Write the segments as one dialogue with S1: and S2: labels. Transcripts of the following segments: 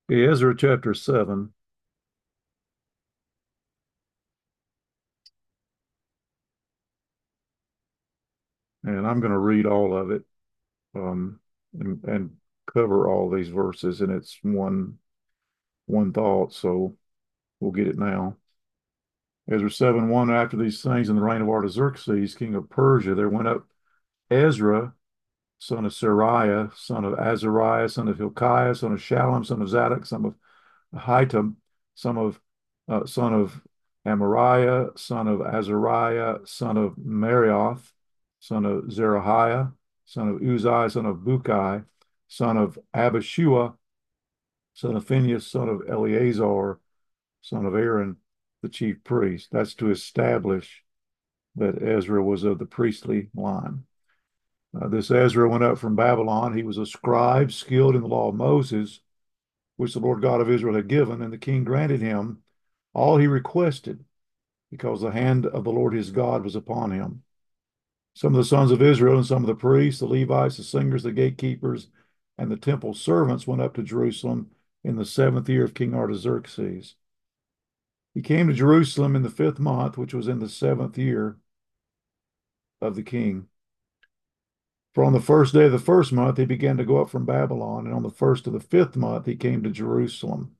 S1: Ezra chapter 7, and I'm going to read all of it um, and cover all these verses, and it's one thought, so we'll get it now. Ezra 7:1, after these things in the reign of Artaxerxes, king of Persia, there went up Ezra, son of Seraiah, son of Azariah, son of Hilkiah, son of Shallum, son of Zadok, son of Ahitub, son of Amariah, son of Azariah, son of Marioth, son of Zerahiah, son of Uzai, son of Bukai, son of Abishua, son of Phinehas, son of Eleazar, son of Aaron, the chief priest. That's to establish that Ezra was of the priestly line. This Ezra went up from Babylon. He was a scribe skilled in the law of Moses, which the Lord God of Israel had given, and the king granted him all he requested, because the hand of the Lord his God was upon him. Some of the sons of Israel and some of the priests, the Levites, the singers, the gatekeepers, and the temple servants went up to Jerusalem in the 7th year of King Artaxerxes. He came to Jerusalem in the 5th month, which was in the 7th year of the king. For on the first day of the 1st month he began to go up from Babylon, and on the first of the 5th month he came to Jerusalem,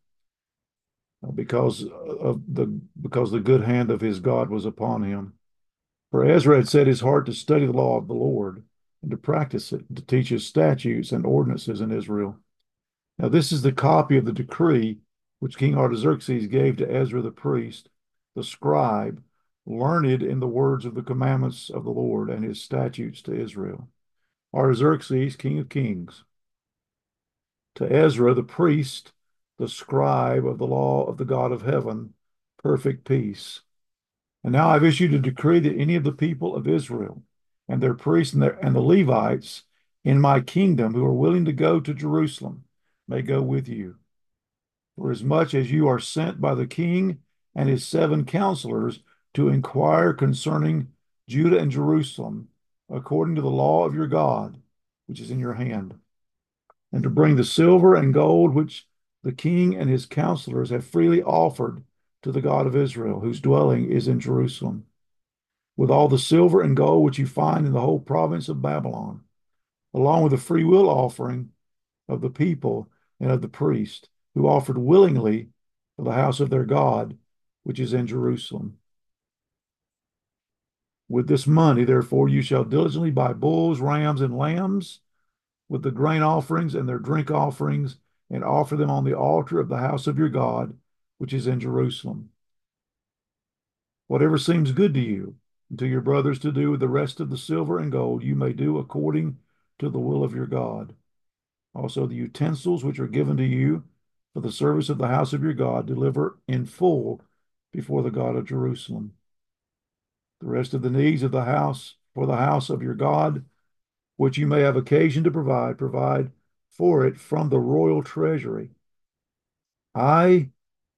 S1: because the good hand of his God was upon him. For Ezra had set his heart to study the law of the Lord and to practice it, to teach his statutes and ordinances in Israel. Now this is the copy of the decree which King Artaxerxes gave to Ezra the priest, the scribe, learned in the words of the commandments of the Lord and his statutes to Israel. Artaxerxes, king of kings, to Ezra the priest, the scribe of the law of the God of heaven, perfect peace. And now I've issued a decree that any of the people of Israel and their priests and the Levites in my kingdom who are willing to go to Jerusalem may go with you. For as much as you are sent by the king and his 7 counselors to inquire concerning Judah and Jerusalem, according to the law of your God, which is in your hand, and to bring the silver and gold which the king and his counselors have freely offered to the God of Israel, whose dwelling is in Jerusalem, with all the silver and gold which you find in the whole province of Babylon, along with the free will offering of the people and of the priest, who offered willingly for the house of their God, which is in Jerusalem. With this money, therefore, you shall diligently buy bulls, rams, and lambs, with the grain offerings and their drink offerings, and offer them on the altar of the house of your God, which is in Jerusalem. Whatever seems good to you, and to your brothers to do with the rest of the silver and gold, you may do according to the will of your God. Also, the utensils which are given to you for the service of the house of your God, deliver in full before the God of Jerusalem. The rest of the needs of the house for the house of your God, which you may have occasion to provide for it from the royal treasury. I,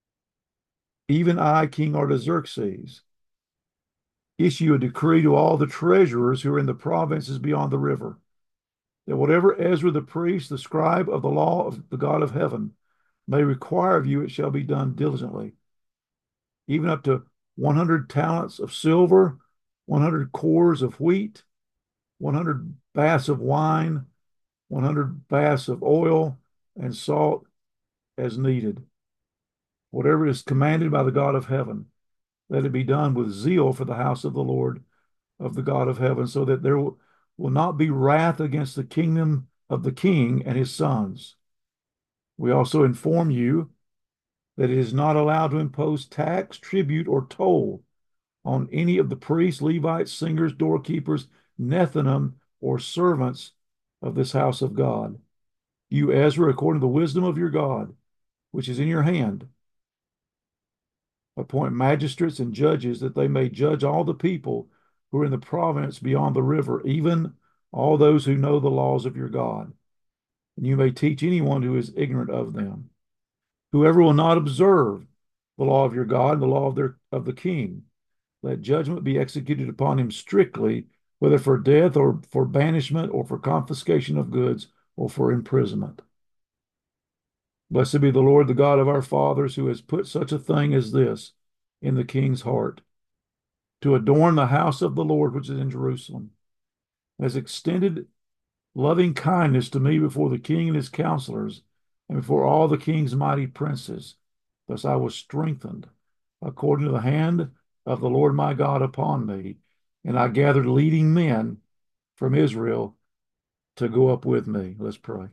S1: even I, King Artaxerxes, issue a decree to all the treasurers who are in the provinces beyond the river, that whatever Ezra the priest, the scribe of the law of the God of heaven, may require of you, it shall be done diligently, even up to 100 talents of silver, 100 cores of wheat, 100 baths of wine, 100 baths of oil, and salt as needed. Whatever is commanded by the God of heaven, let it be done with zeal for the house of the Lord of the God of heaven, so that there will not be wrath against the kingdom of the king and his sons. We also inform you that it is not allowed to impose tax, tribute, or toll on any of the priests, Levites, singers, doorkeepers, Nethinim, or servants of this house of God. You, Ezra, according to the wisdom of your God, which is in your hand, appoint magistrates and judges, that they may judge all the people who are in the province beyond the river, even all those who know the laws of your God. And you may teach anyone who is ignorant of them. Whoever will not observe the law of your God and the law of the king, let judgment be executed upon him strictly, whether for death or for banishment or for confiscation of goods or for imprisonment. Blessed be the Lord, the God of our fathers, who has put such a thing as this in the king's heart, to adorn the house of the Lord which is in Jerusalem, has extended loving kindness to me before the king and his counselors, and before all the king's mighty princes. Thus I was strengthened according to the hand of the Lord my God upon me, and I gathered leading men from Israel to go up with me. Let's pray.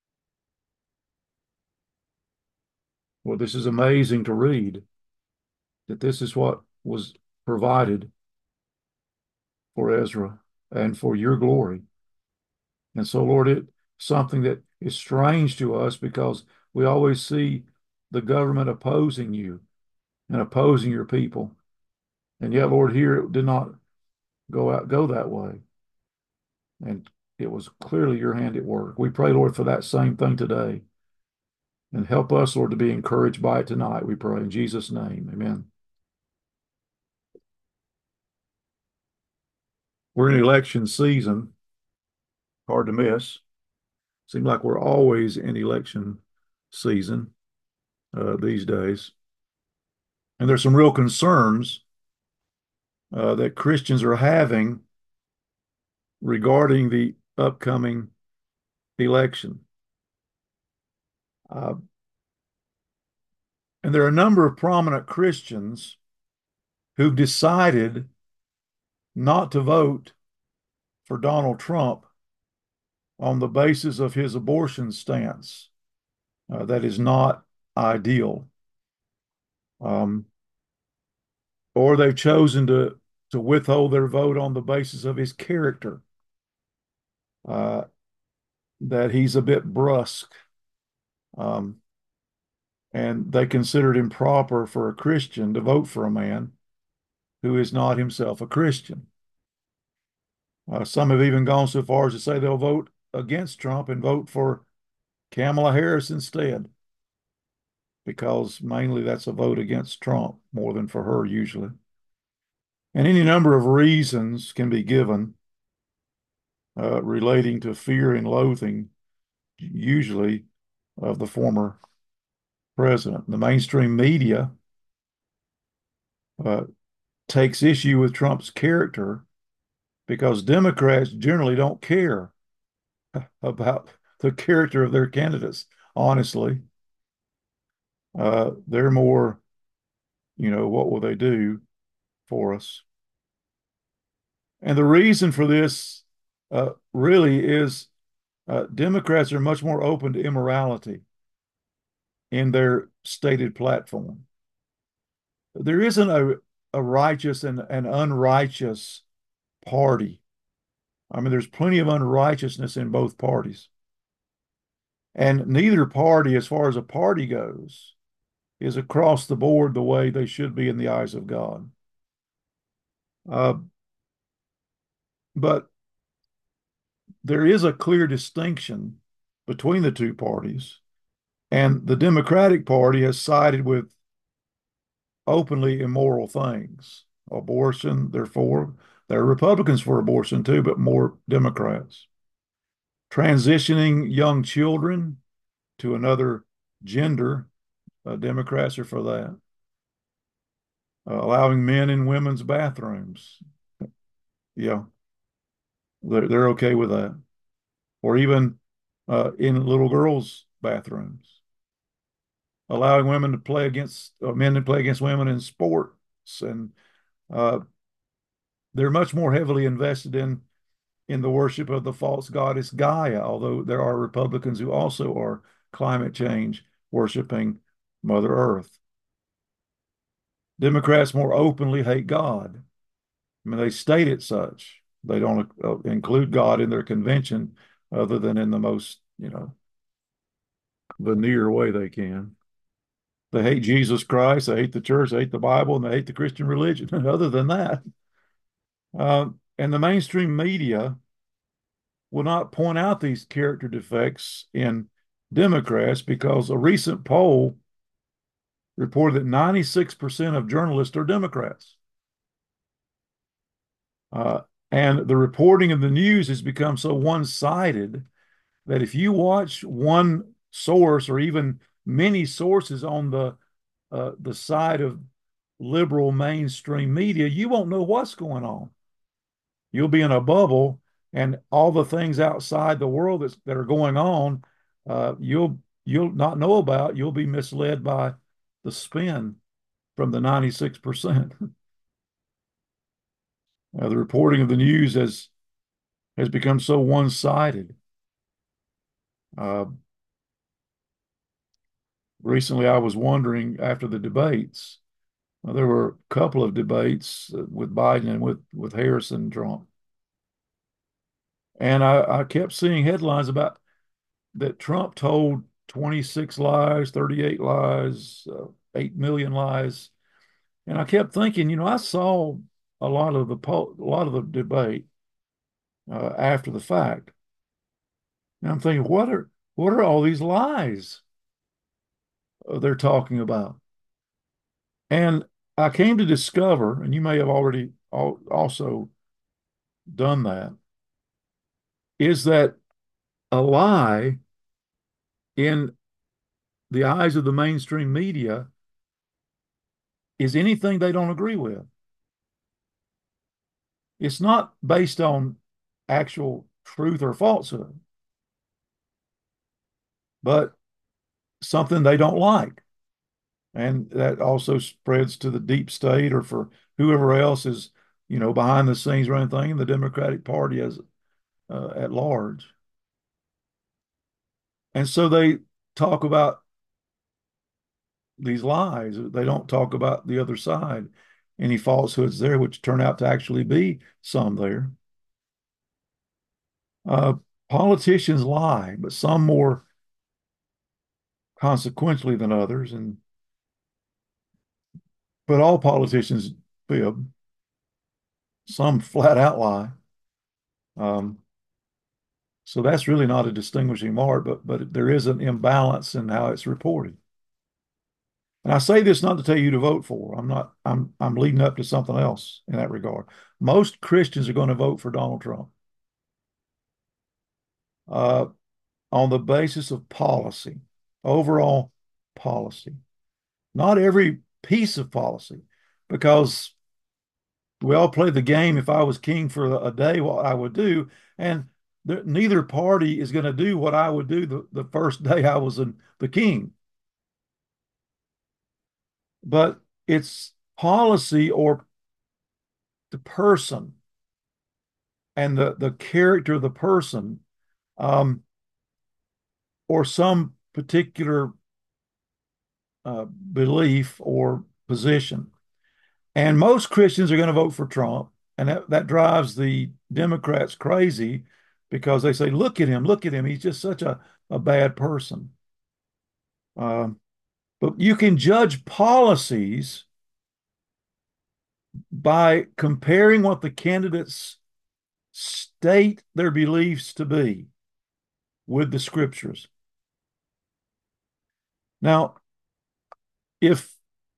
S1: Well, this is amazing to read that this is what was provided for Ezra and for your glory. And so, Lord, it's something that is strange to us because we always see the government opposing you and opposing your people. And yet, Lord, here it did not go that way. And it was clearly your hand at work. We pray, Lord, for that same thing today. And help us, Lord, to be encouraged by it tonight, we pray. In Jesus' name, amen. We're in election season, hard to miss. Seems like we're always in election season these days. And there's some real concerns that Christians are having regarding the upcoming election. Uh, and there are a number of prominent Christians who've decided not to vote for Donald Trump on the basis of his abortion stance. That is not ideal. Um, or they've chosen to withhold their vote on the basis of his character, uh, that he's a bit brusque, um, and they consider it improper for a Christian to vote for a man who is not himself a Christian. Some have even gone so far as to say they'll vote against Trump and vote for Kamala Harris instead, because mainly that's a vote against Trump more than for her usually. And any number of reasons can be given relating to fear and loathing, usually of the former president. The mainstream media uh, takes issue with Trump's character because Democrats generally don't care about the character of their candidates, honestly. They're more, what will they do for us? And the reason for this really is Democrats are much more open to immorality in their stated platform. There isn't a righteous and an unrighteous party. I mean, there's plenty of unrighteousness in both parties. And neither party, as far as a party goes, is across the board the way they should be in the eyes of God. Uh, but there is a clear distinction between the two parties. And the Democratic Party has sided with openly immoral things. Abortion, they're for. There are Republicans for abortion too, but more Democrats. Transitioning young children to another gender, Democrats are for that. Allowing men in women's bathrooms, yeah, they're okay with that. Or even in little girls' bathrooms, allowing women to play against men to play against women in sports, and uh, they're much more heavily invested in the worship of the false goddess Gaia, although there are Republicans who also are climate change worshiping Mother Earth. Democrats more openly hate God. I mean, they state it such. They don't include God in their convention other than in the most, veneer way they can. They hate Jesus Christ, they hate the church, they hate the Bible, and they hate the Christian religion. Other than that, and the mainstream media will not point out these character defects in Democrats because a recent poll reported that 96% of journalists are Democrats. Uh, and the reporting of the news has become so one sided that if you watch one source or even many sources on the side of liberal mainstream media, you won't know what's going on. You'll be in a bubble, and all the things outside the world that are going on, you'll not know about. You'll be misled by the spin from the 96%. The reporting of the news has become so one-sided. Uh, Recently, I was wondering after the debates, there were a couple of debates with Biden and with Harris and Trump. And I kept seeing headlines about that Trump told 26 lies, 38 lies, 8 million lies. And I kept thinking, I saw a lot of the debate after the fact. And I'm thinking, what are all these lies they're talking about? And I came to discover, and you may have already also done that, is that a lie in the eyes of the mainstream media is anything they don't agree with. It's not based on actual truth or falsehood, but something they don't like. And that also spreads to the deep state or for whoever else is, behind the scenes running thing in the Democratic Party as at large. And so they talk about these lies. They don't talk about the other side, any falsehoods there, which turn out to actually be some there. Uh, Politicians lie, but some more consequentially than others, but all politicians fib. Some flat out lie. Um, so that's really not a distinguishing mark, but there is an imbalance in how it's reported. And I say this not to tell you to vote for. I'm leading up to something else in that regard. Most Christians are going to vote for Donald Trump uh, on the basis of policy, overall policy, not every piece of policy, because we all play the game. If I was king for a day, what I would do, and neither party is going to do what I would do the first day I was the king. But it's policy or the person and the character of the person, um, or some particular belief or position. And most Christians are going to vote for Trump, and that drives the Democrats crazy because they say, look at him, he's just such a bad person. Um, but you can judge policies by comparing what the candidates state their beliefs to be with the scriptures. Now, if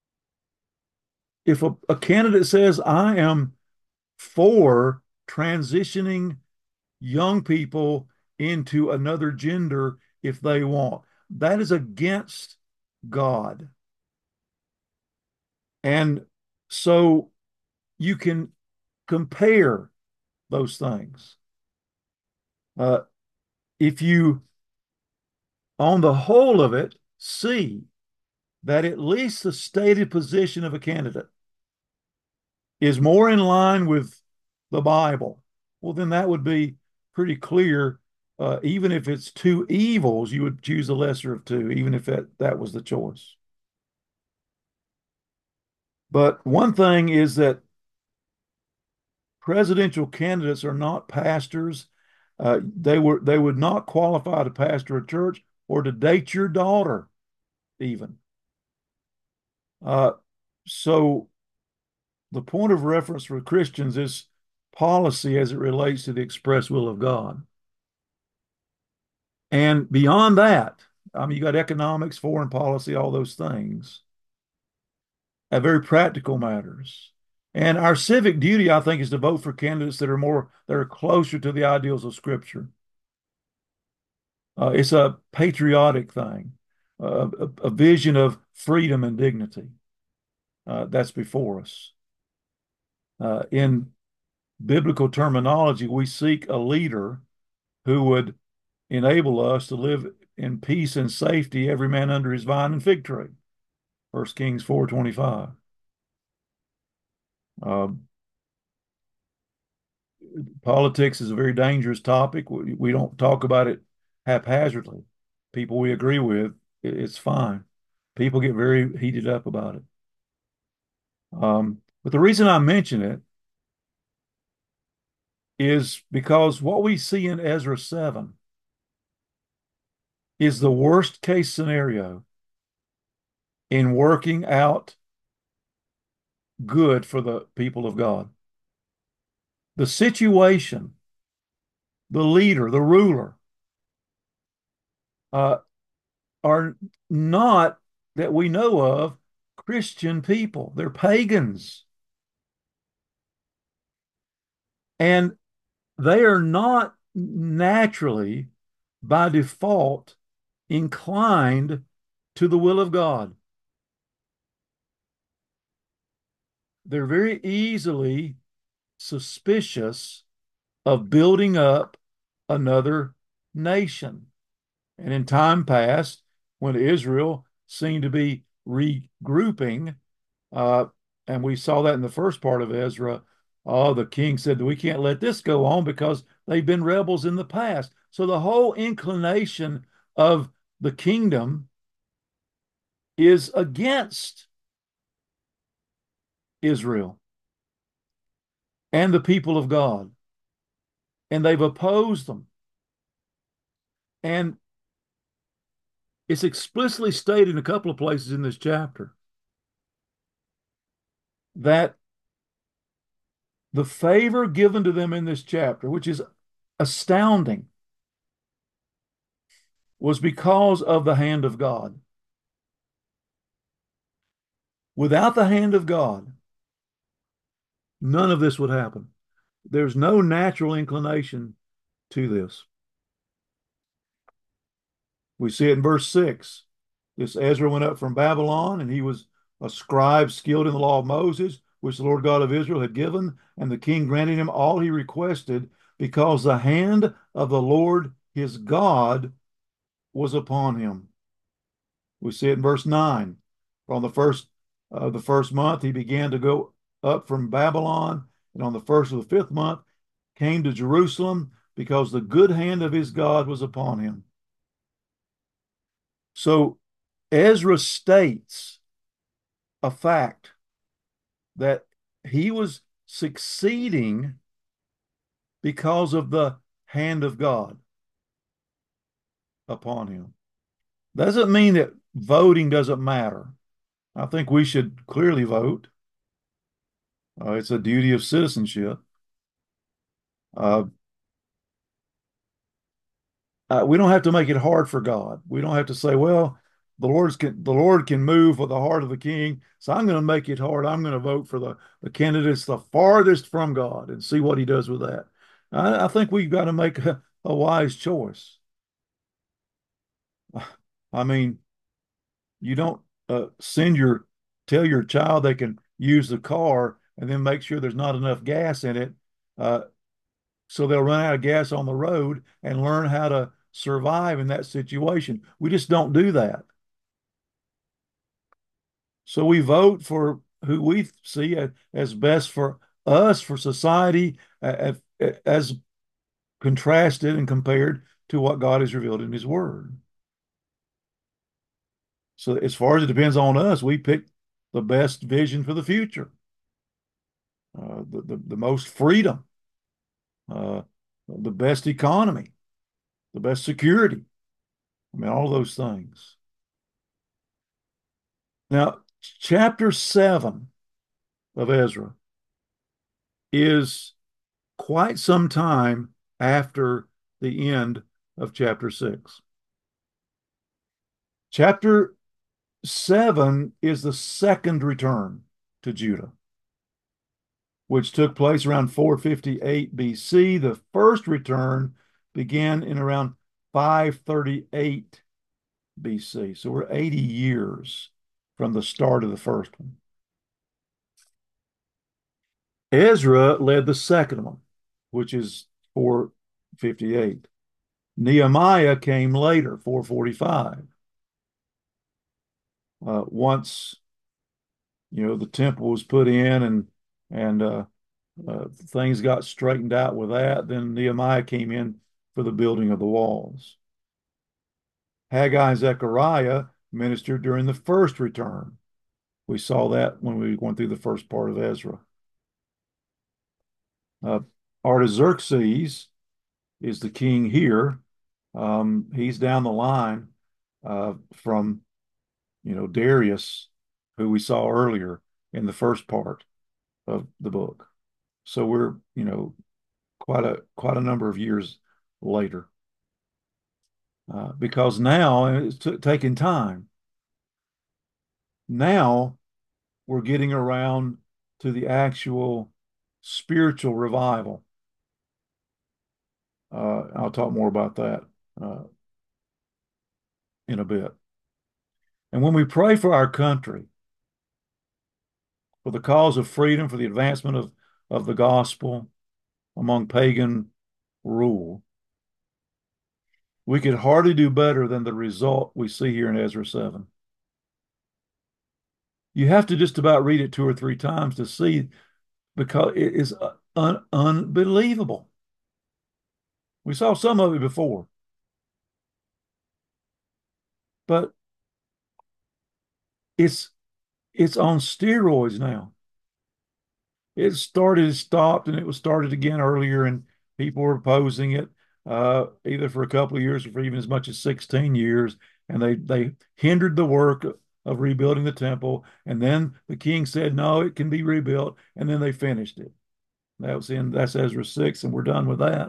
S1: a candidate says, I am for transitioning young people into another gender if they want, that is against God. And so you can compare those things. Uh, if you, on the whole of it, see that at least the stated position of a candidate is more in line with the Bible, well, then that would be pretty clear. Even if it's two evils, you would choose the lesser of two, even if that was the choice. But one thing is that presidential candidates are not pastors. They would not qualify to pastor a church or to date your daughter, even. Uh, so the point of reference for Christians is policy as it relates to the express will of God. And beyond that, I mean, you got economics, foreign policy, all those things, very practical matters. And our civic duty, I think, is to vote for candidates that are closer to the ideals of Scripture. It's a patriotic thing. a vision of freedom and dignity. That's before us. In biblical terminology, we seek a leader who would enable us to live in peace and safety, every man under his vine and fig tree. 1 Kings 4:25. Politics is a very dangerous topic. We don't talk about it haphazardly. People we agree with, it's fine. People get very heated up about it. But the reason I mention it is because what we see in Ezra 7 is the worst case scenario in working out good for the people of God. The situation, the leader, the ruler, uh, are not, that we know of, Christian people. They're pagans. And they are not naturally, by default, inclined to the will of God. They're very easily suspicious of building up another nation. And in time past, when Israel seemed to be regrouping, uh, and we saw that in the first part of Ezra, the king said that we can't let this go on because they've been rebels in the past. So the whole inclination of the kingdom is against Israel and the people of God, and they've opposed them. And it's explicitly stated in a couple of places in this chapter that the favor given to them in this chapter, which is astounding, was because of the hand of God. Without the hand of God, none of this would happen. There's no natural inclination to this. We see it in verse 6. This Ezra went up from Babylon, and he was a scribe skilled in the law of Moses, which the Lord God of Israel had given, and the king granted him all he requested, because the hand of the Lord his God was upon him. We see it in verse 9. On the first month, he began to go up from Babylon, and on the first of the fifth month, came to Jerusalem, because the good hand of his God was upon him. So Ezra states a fact that he was succeeding because of the hand of God upon him. Doesn't mean that voting doesn't matter. I think we should clearly vote. It's a duty of citizenship. Uh, we don't have to make it hard for God. We don't have to say, well, the Lord can move with the heart of the king, so I'm going to make it hard. I'm going to vote for the candidates the farthest from God and see what he does with that. I think we've got to make a wise choice. I mean, you don't tell your child they can use the car and then make sure there's not enough gas in it, uh, so they'll run out of gas on the road and learn how to survive in that situation. We just don't do that. So we vote for who we see as best for us, for society, as contrasted and compared to what God has revealed in His Word. So as far as it depends on us, we pick the best vision for the future, the most freedom, uh, the best economy, the best security. I mean, all those things. Now, chapter 7 of Ezra is quite some time after the end of chapter 6. Chapter 7 is the second return to Judah, which took place around 458 BC. The first return began in around 538 BC. So we're 80 years from the start of the first one. Ezra led the second one, which is 458. Nehemiah came later, 445. Once the temple was put in and things got straightened out with that, then Nehemiah came in for the building of the walls. Haggai and Zechariah ministered during the first return. We saw that when we went through the first part of Ezra. Uh, Artaxerxes is the king here. He's down the line from Darius, who we saw earlier in the first part of the book. So we're quite a number of years later, because now it's taking time. Now we're getting around to the actual spiritual revival. I'll talk more about that uh, in a bit. And when we pray for our country, for the cause of freedom, for the advancement of the gospel among pagan rule, we could hardly do better than the result we see here in Ezra 7. You have to just about read it 2 or 3 times to see, because it is unbelievable. We saw some of it before, but it's it's on steroids now. It started, stopped, and it was started again earlier, and people were opposing it, either for a couple of years or for even as much as 16 years, and they hindered the work of rebuilding the temple. And then the king said, "No, it can be rebuilt," and then they finished it. That's Ezra 6, and we're done with that.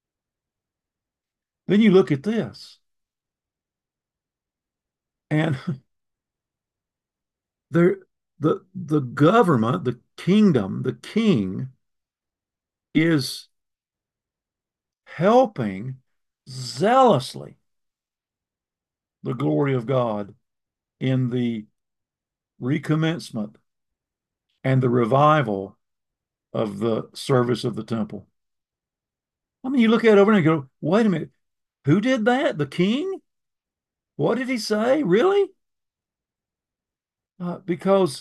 S1: Then you look at this, and there the government, the kingdom, the king is helping zealously the glory of God in the recommencement and the revival of the service of the temple. I mean, you look at it over and you go, wait a minute, who did that? The king? What did he say? Really? Because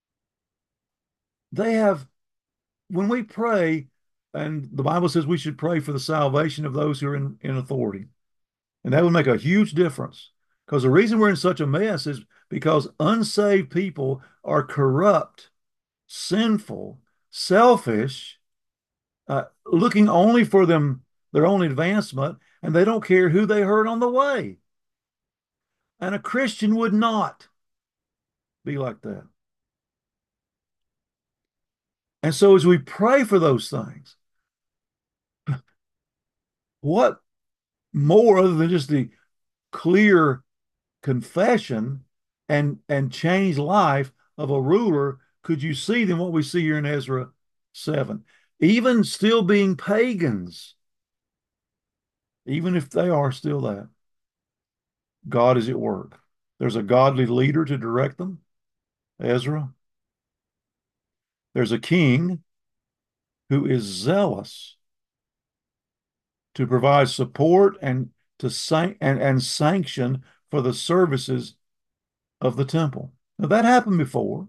S1: they have, when we pray, and the Bible says we should pray for the salvation of those who are in authority. And that would make a huge difference. Because the reason we're in such a mess is because unsaved people are corrupt, sinful, selfish, looking only for their own advancement, and they don't care who they hurt on the way. And a Christian would not be like that. And so as we pray for those things, what more other than just the clear confession and changed life of a ruler could you see than what we see here in Ezra 7? Even still being pagans, even if they are still that, God is at work. There's a godly leader to direct them, Ezra. There's a king who is zealous to provide support and and sanction for the services of the temple. Now that happened before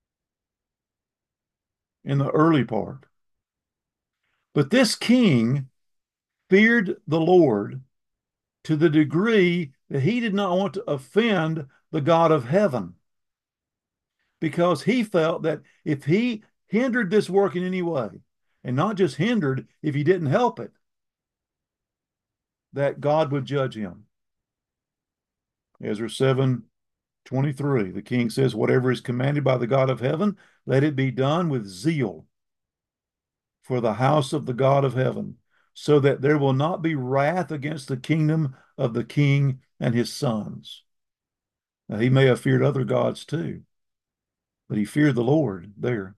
S1: in the early part. But this king feared the Lord to the degree that he did not want to offend the God of heaven, because he felt that if he hindered this work in any way, and not just hindered, if he didn't help it, that God would judge him. Ezra 7:23, the king says, "Whatever is commanded by the God of heaven, let it be done with zeal for the house of the God of heaven, so that there will not be wrath against the kingdom of the king and his sons." Now, he may have feared other gods too, but he feared the Lord there.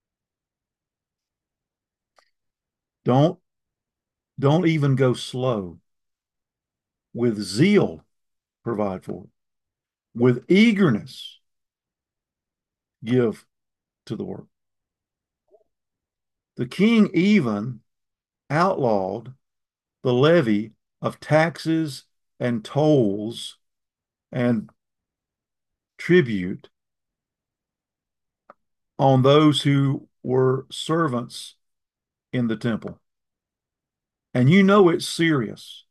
S1: Don't don't even go slow. With zeal, provide for it. with eagerness give to the work. The king even outlawed the levy of taxes and tolls and tribute on those who were servants in the temple. And you know it's serious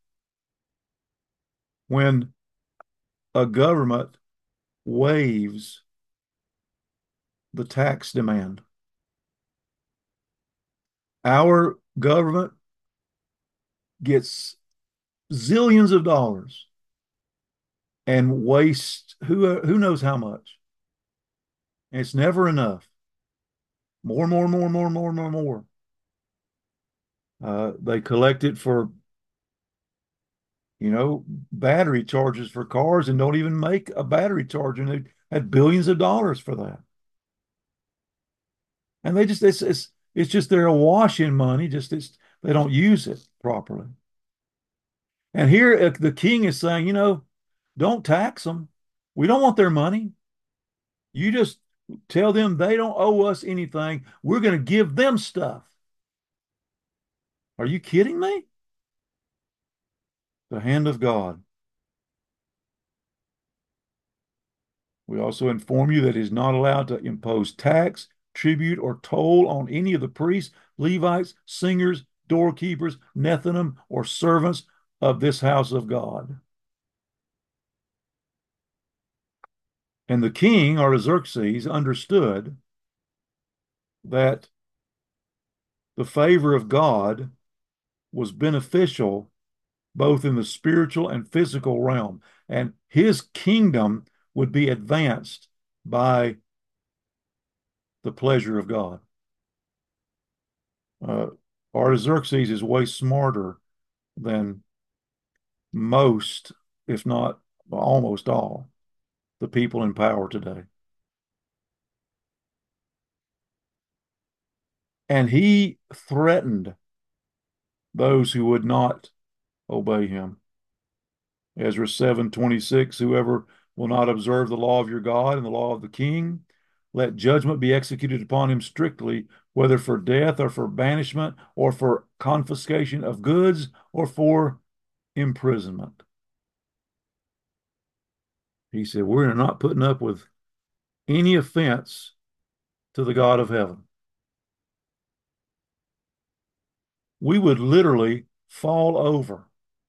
S1: when a government waives the tax demand. Our government gets zillions of dollars and wastes who knows how much. And it's never enough. More, more, more, more, more, more, more. They collect it for, battery charges for cars and don't even make a battery charger. And they had billions of dollars for that. And they just it's just they're awash in money. They don't use it properly. And here the king is saying, don't tax them. We don't want their money. You just tell them they don't owe us anything. We're going to give them stuff. Are you kidding me? The hand of God. We also inform you that he is not allowed to impose tax, tribute, or toll on any of the priests, Levites, singers, doorkeepers, Nethinim, or servants of this house of God. And the king, Artaxerxes, understood that the favor of God was beneficial both in the spiritual and physical realm, and his kingdom would be advanced by the pleasure of God. Uh, Artaxerxes is way smarter than most, if not almost all, the people in power today. And he threatened those who would not obey him. Ezra 7:26, whoever will not observe the law of your God and the law of the king, let judgment be executed upon him strictly, whether for death or for banishment or for confiscation of goods or for imprisonment. He said, we're not putting up with any offense to the God of heaven. We would literally fall over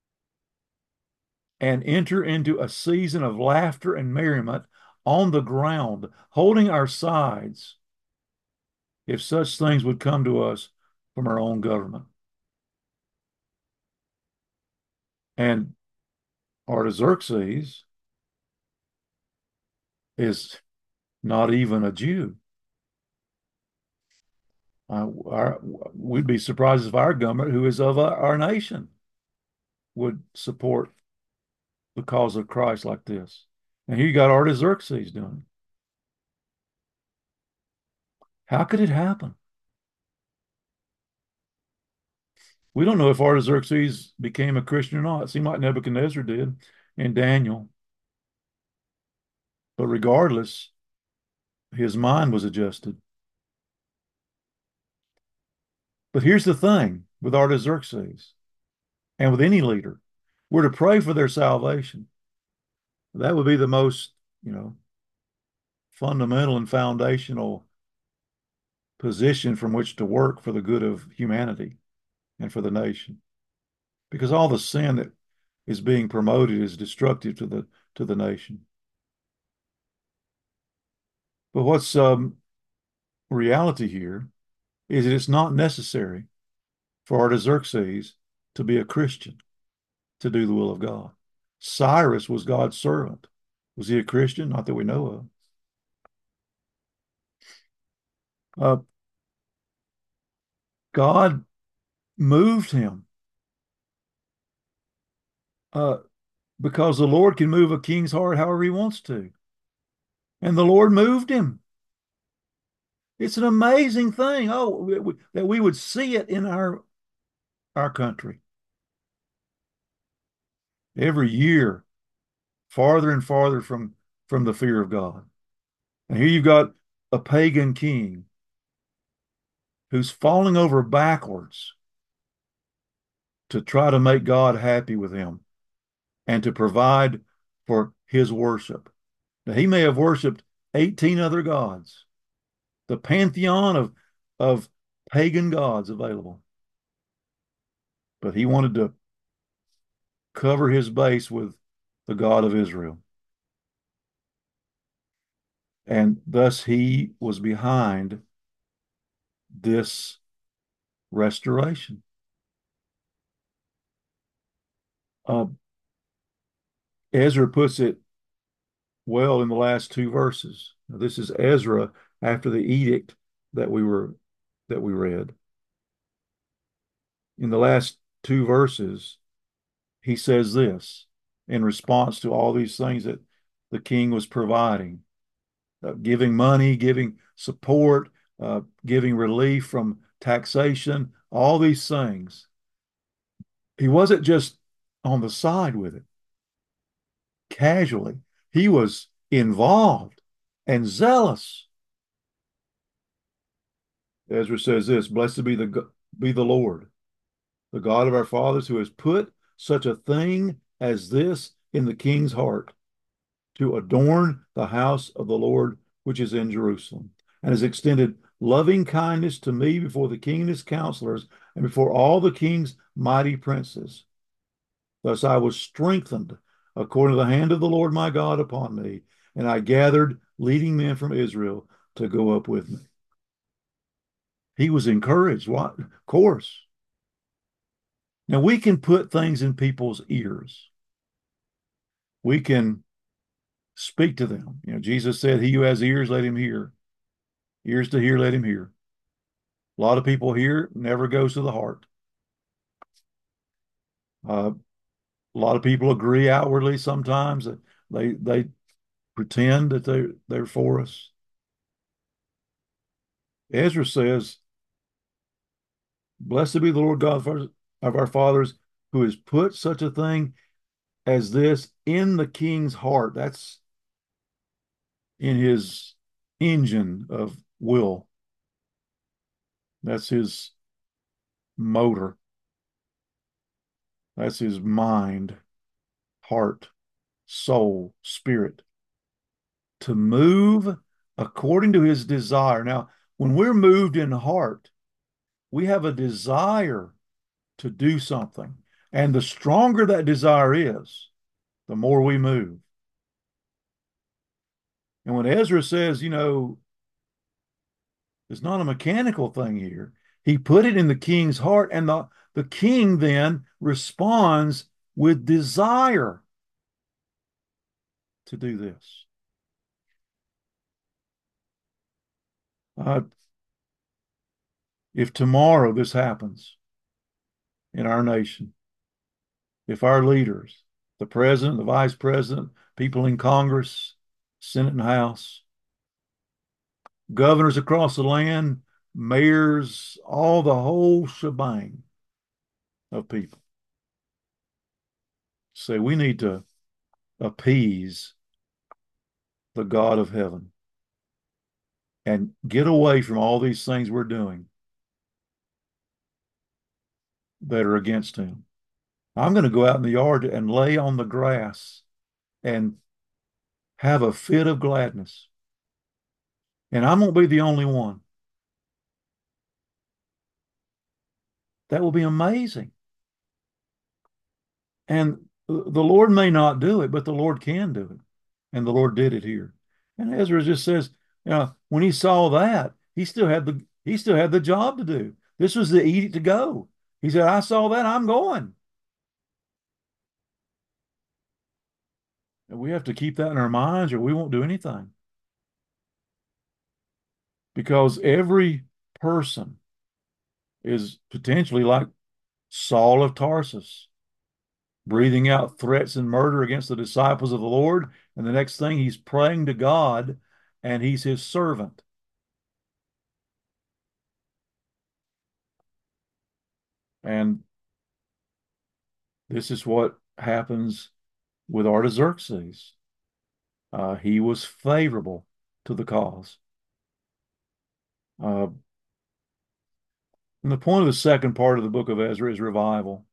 S1: and enter into a season of laughter and merriment on the ground, holding our sides if such things would come to us from our own government. And Artaxerxes is not even a Jew. We'd be surprised if our government, who is of our nation, would support the cause of Christ like this. And here you got Artaxerxes doing it. How could it happen? We don't know if Artaxerxes became a Christian or not. It seemed like Nebuchadnezzar did and Daniel. But regardless, his mind was adjusted. But here's the thing with Artaxerxes and with any leader, we're to pray for their salvation. That would be the most, fundamental and foundational position from which to work for the good of humanity and for the nation. Because all the sin that is being promoted is destructive to the nation. But what's reality here is that it's not necessary for Artaxerxes to be a Christian to do the will of God. Cyrus was God's servant. Was he a Christian? Not that we know of. God moved him uh, because the Lord can move a king's heart however he wants to. And the Lord moved him. It's an amazing thing. Oh, that we would see it in our country. Every year, farther and farther from from the fear of God. And here you've got a pagan king who's falling over backwards to try to make God happy with him and to provide for his worship. Now, he may have worshiped 18 other gods, the pantheon of pagan gods available, but he wanted to cover his base with the God of Israel. And thus he was behind this restoration. Uh, Ezra puts it well in the last two verses. Now, this is Ezra after the edict that we read. In the last two verses, he says this in response to all these things that the king was providing, giving money, giving support, giving relief from taxation, all these things. He wasn't just on the side with it casually. He was involved and zealous. Ezra says this, blessed be the Lord, the God of our fathers, who has put such a thing as this in the king's heart, to adorn the house of the Lord which is in Jerusalem, and has extended loving kindness to me before the king and his counselors, and before all the king's mighty princes. Thus I was strengthened according to the hand of the Lord my God upon me, and I gathered leading men from Israel to go up with me. He was encouraged. What? Of course. Now we can put things in people's ears. We can speak to them. Jesus said, he who has ears, let him hear. Ears to hear, let him hear. A lot of people hear, never goes to the heart. A lot of people agree outwardly sometimes that they pretend that they're for us. Ezra says, blessed be the Lord God of our fathers, who has put such a thing as this in the king's heart. That's in his engine of will. That's his motor. That's his mind, heart, soul, spirit, to move according to his desire. Now, when we're moved in heart, we have a desire to do something. And the stronger that desire is, the more we move. And when Ezra says, it's not a mechanical thing here, he put it in the king's heart, and the king then responds with desire to do this. Uh, if tomorrow this happens in our nation, if our leaders, the president, the vice president, people in Congress, Senate and House, governors across the land, mayors, all the whole shebang of people say we need to appease the God of heaven and get away from all these things we're doing that are against him. I'm going to go out in the yard and lay on the grass and have a fit of gladness. And I won't be the only one. That will be amazing. And the Lord may not do it, but the Lord can do it. And the Lord did it here. And Ezra just says, when he saw that, he still had the job to do. This was the edict to go. He said, I saw that, I'm going. And we have to keep that in our minds or we won't do anything. Because every person is potentially like Saul of Tarsus, breathing out threats and murder against the disciples of the Lord. And the next thing, he's praying to God and he's his servant. And this is what happens with Artaxerxes. He was favorable to the cause. Uh, and the point of the second part of the book of Ezra is revival.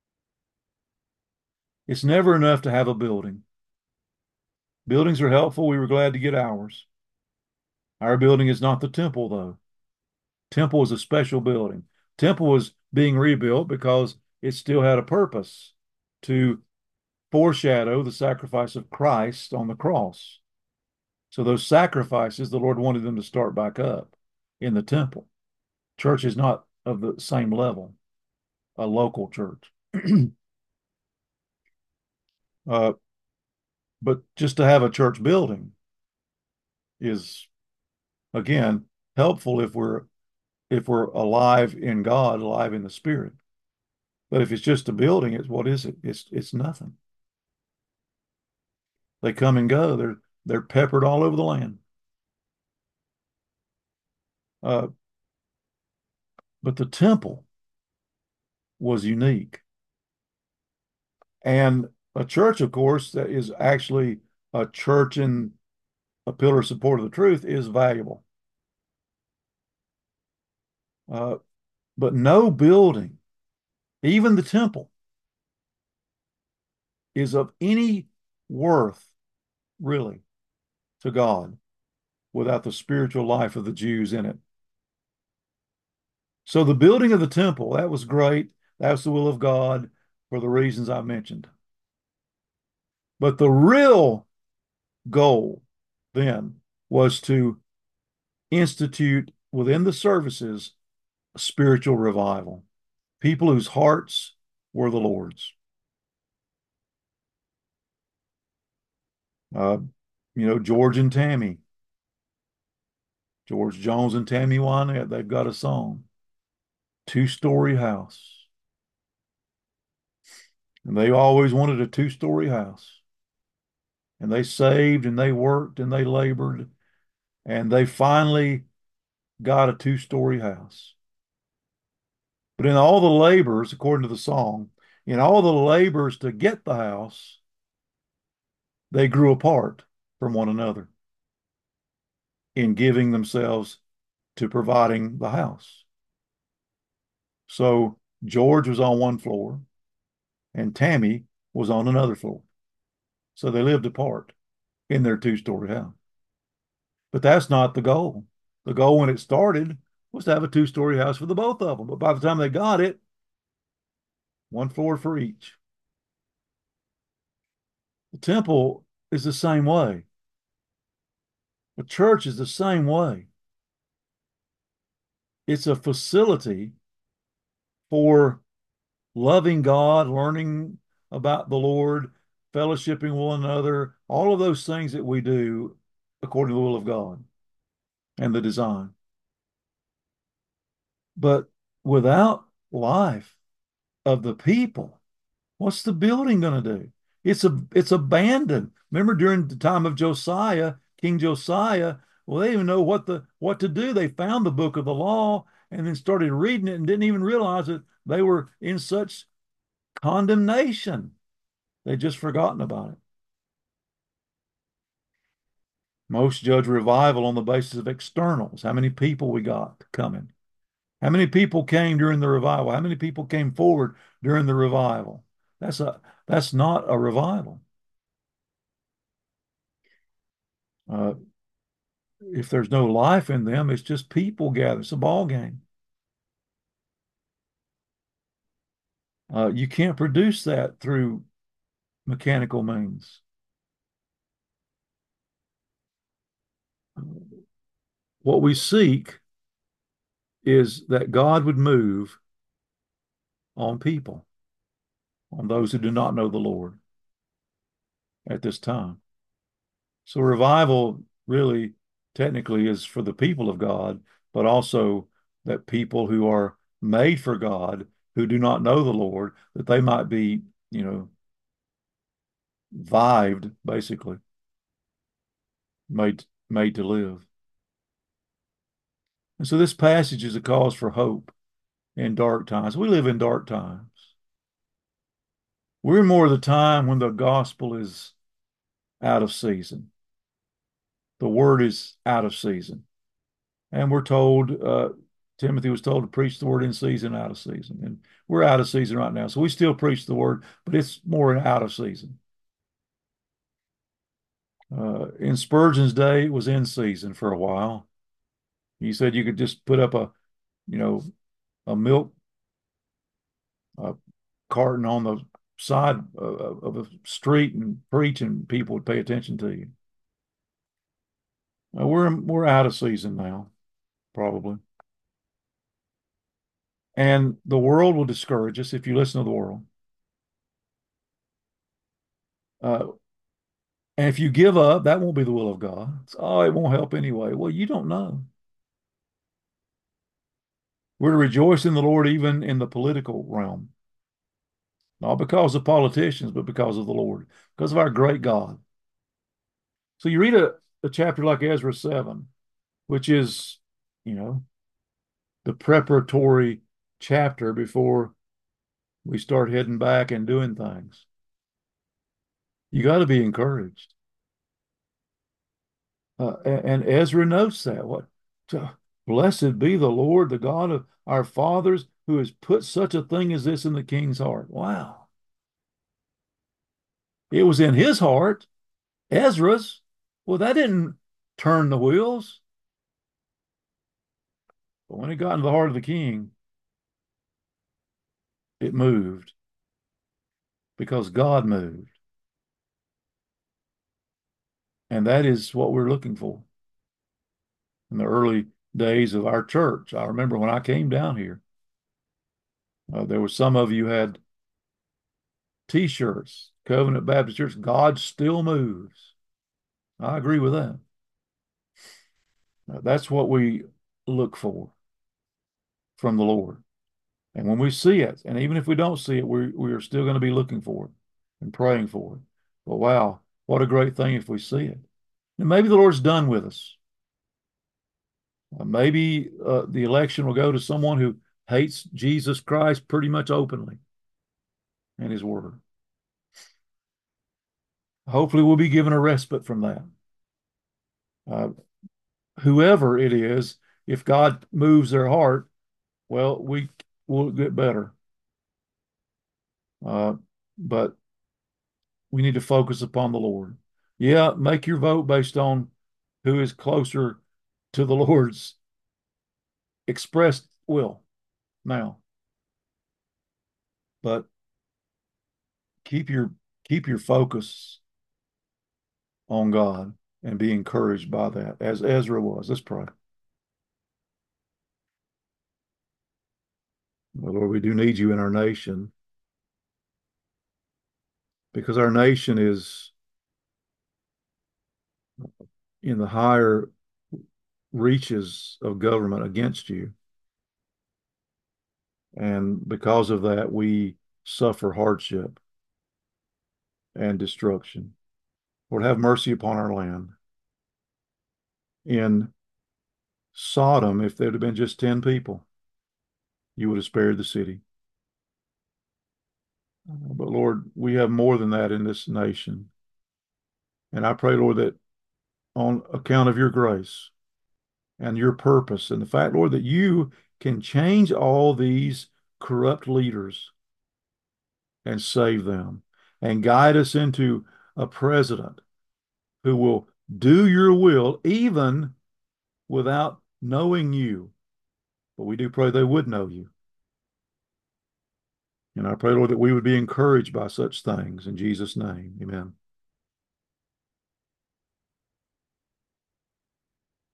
S1: It's never enough to have a building. Buildings are helpful. We were glad to get ours. Our building is not the temple, though. Temple is a special building. Temple was being rebuilt because it still had a purpose to foreshadow the sacrifice of Christ on the cross. So those sacrifices, the Lord wanted them to start back up in the temple. Church is not of the same level, a local church. uh, but just to have a church building is, again, helpful if we're alive in God, alive in the Spirit. But if it's just a building, it's what is it? It's nothing. They come and go. They're peppered all over the land. Uh, but the temple was unique. And a church, of course, that is actually a church in a pillar of support of the truth is valuable. Uh, but no building, even the temple, is of any worth, really, to God without the spiritual life of the Jews in it. So the building of the temple, that was great. That was the will of God for the reasons I mentioned. But the real goal then was to institute within the services a spiritual revival, people whose hearts were the Lord's. Uh, George and Tammy, George Jones and Tammy Wynette, they've got a song, Two-Story House. And they always wanted a two-story house. And they saved and they worked and they labored and they finally got a two-story house. But in all the labors, according to the song, in all the labors to get the house, they grew apart from one another in giving themselves to providing the house. So George was on one floor and Tammy was on another floor. So they lived apart in their two-story house. But that's not the goal. The goal when it started was to have a two-story house for the both of them. But by the time they got it, one floor for each. The temple is the same way. The church is the same way. It's a facility for loving God, learning about the Lord, fellowshipping one another, all of those things that we do according to the will of God and the design. But without life of the people, what's the building going to do? It's abandoned. Remember during the time of Josiah, King Josiah, well, they didn't even know what to do. They found the book of the law and then started reading it and didn't even realize that they were in such condemnation. They'd just forgotten about it. Most judge revival on the basis of externals. How many people we got coming? How many people came during the revival? How many people came forward during the revival? That's not a revival. Uh, if there's no life in them, it's just people gather. It's a ball game. You can't produce that through mechanical means. What we seek is that God would move on people, on those who do not know the Lord at this time. So revival really technically is for the people of God, but also that people who are made for God, who do not know the Lord, that they might be, vived, basically, made to live. And so this passage is a cause for hope in dark times. We live in dark times. We're more of the time when the gospel is out of season. the word is out of season. And we're told, Timothy was told to preach the word in season, out of season. And we're out of season right now. So we still preach the word, but it's more out of season. In Spurgeon's day, it was in season for a while. He said you could just put up you know, a milk uh, carton on the side of a street and preach, and people would pay attention to you. We're out of season now, probably. And the world will discourage us if you listen to the world. Uh, and if you give up, that won't be the will of God. Oh, it won't help anyway. Well, you don't know. We're to rejoice in the Lord even in the political realm, not because of politicians, but because of the Lord, because of our great God. So you read a chapter like Ezra 7, which is, you know, the preparatory chapter before we start heading back and doing things. You got to be encouraged. And Ezra notes that. Blessed be the Lord, the God of our fathers, who has put such a thing as this in the king's heart. Wow. It was in his heart, Ezra's. Well, that didn't turn the wheels. But when it got into the heart of the king, it moved because God moved. And that is what we're looking for in the early days of our church. I remember when I came down here, there were some of you had T-shirts, Covenant Baptist Church, God still moves. I agree with that. That's what we look for from the Lord. And when we see it, and even if we don't see it, we are still going to be looking for it and praying for it. But wow, what a great thing if we see it. And maybe the Lord's done with us. Maybe the election will go to someone who hates Jesus Christ pretty much openly and his word. Hopefully, we'll be given a respite from that. Uh, Whoever it is, if God moves their heart, well, we will get better. Uh, but we need to focus upon the Lord. Yeah, make your vote based on who is closer to the Lord's expressed will now. But keep your keep your focus on God and be encouraged by that, as Ezra was. Let's pray. Well, Lord, we do need you in our nation because our nation is in the higher reaches of government against you. And because of that, we suffer hardship and destruction. Lord, have mercy upon our land. In Sodom, if there'd have been just 10 people, you would have spared the city. But Lord, we have more than that in this nation. And I pray, Lord, that on account of your grace and your purpose and the fact, Lord, that you can change all these corrupt leaders and save them and guide us into a president who will do your will even without knowing you. But we do pray they would know you. And I pray, Lord, that we would be encouraged by such things. In Jesus' name, amen.